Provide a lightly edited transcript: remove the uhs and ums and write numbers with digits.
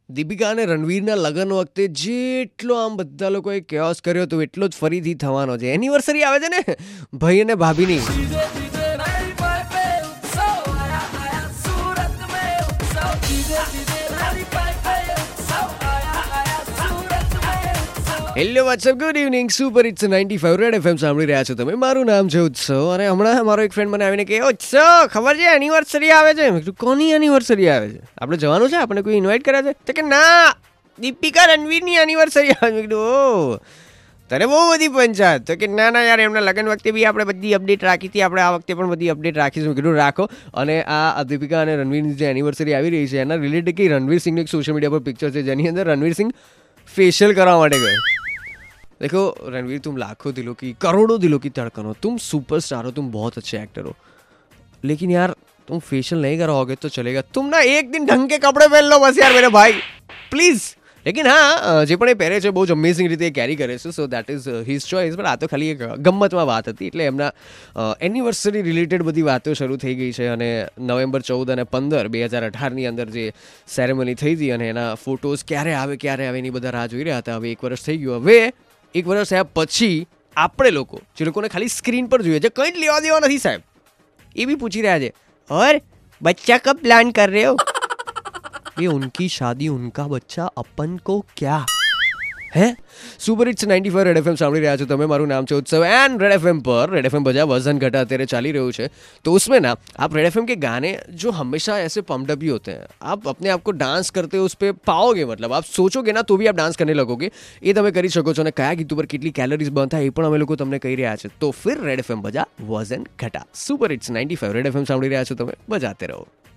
દીપિકા અને રણવીરના લગ્ન વખતે જેટલો આમ બધા લોકોએ કેઓસ કર્યો હતો એટલો જ ફરીથી થવાનો છે. એનિવર્સરી આવે છે ને ભાઈ અને ભાભીની. Hello whatsapp good evening super it's 95 red FM સાંભળી રહ્યા છો તમે. મારું નામ છે ઉત્સવ અને હમણાં મારો એક ફ્રેન્ડ મને આવીને કહે ઉત્સવ ખબર છે એનિવર્સરી આવે છે. મેં કીધું કોની એનિવર્સરી આવે છે, આપણે જવાનું છે, આપણે કોઈ ઇન્વાઇટ કર્યા છે? તો કે ના દીપિકા રણવીરની એનિવર્સરી આવે. મેં કીધું ઓ તને બહુ બધી પંચાયત. તો કે ના ના યાર એમના લગ્ન વખતે બી આપણે બધી અપડેટ રાખી હતી, આપણે આ વખતે પણ બધી અપડેટ રાખીશું. કીધું રાખો. અને આ દીપિકા અને રણવીરની જે એનિવર્સરી આવી રહી છે એના રિલેટેડ કે રણવીર સિંહનું એક સોશિયલ મીડિયા પર પિક્ચર છે જેની અંદર રણવીર સિંહ फेशियल કરવા માટે ગए. देखो रणवीर तुम लाखों दिलों की करोड़ों दिलों की धड़कन हो, तुम सुपरस्टार हो, तुम बहुत अच्छे एक्टर हो, लेकिन यार तुम फेशियल नहीं कराओगे तो चलेगा. तुम ना एक दिन ढंग के कपड़े पहन लो बस यार मेरे भाई प्लीઝ. લેકિન હા જે પણ એ પહેરે છે બહુ જ અમેઝિંગ રીતે કેરી કરે છે, so that is his choice. પણ આ તો ખાલી એક ગમ્મતમાં વાત હતી. એટલે એમના એનિવર્સરી રિલેટેડ બધી વાતો શરૂ થઈ ગઈ છે અને નવેમ્બર 14 અને 15 2018ની અંદર જે સેરેમની થઈ હતી અને એના ફોટોઝ ક્યારે આવે એની બધા રાહ જોઈ રહ્યા હતા. હવે 1 વર્ષ થઈ ગયું. હવે 1 વર્ષ થયા પછી આપણે લોકો જે લોકોને ખાલી સ્ક્રીન પર જોઈએ છે, કંઈ જ લેવા દેવા નથી સાહેબ, એ બી પૂછી રહ્યા છે ઓર બચ્ચા કબ પ્લાન કર રહે હો? ये उनकी शादी उनका बच्चा अपन को क्या है. सुपर हिट्स 95 रेड एफएम सामने રહ્યા છો તમે. મારું નામ છે ઉત્સવ એન્ડ રેड एफएम पर रेड एफएम बजा वजन घटा અત્યારે ચાલી રહ્યું છે. तो उसमें ना आप रेड एफएम के गाने जो हमेशा ऐसे पम्प्ड अप ही होते हैं, आप अपने आप को डांस करते हो उस पर पाओगे, मतलब आप सोचोगे ना तो भी आप डांस करने लगोगे. એ તમે કરી શકો છો અને કયા ગીત ઉપર કેટલી કેલરીઝ બર્ન થાય એ પણ અમે લોકો તમને કહી રહ્યા છે. તો फिर रेड एफएम बजा वजन घटा. सुपर हिट्स 95 रेड एफएम સાંભળી રહ્યા છો તમે, બજાતે રહો.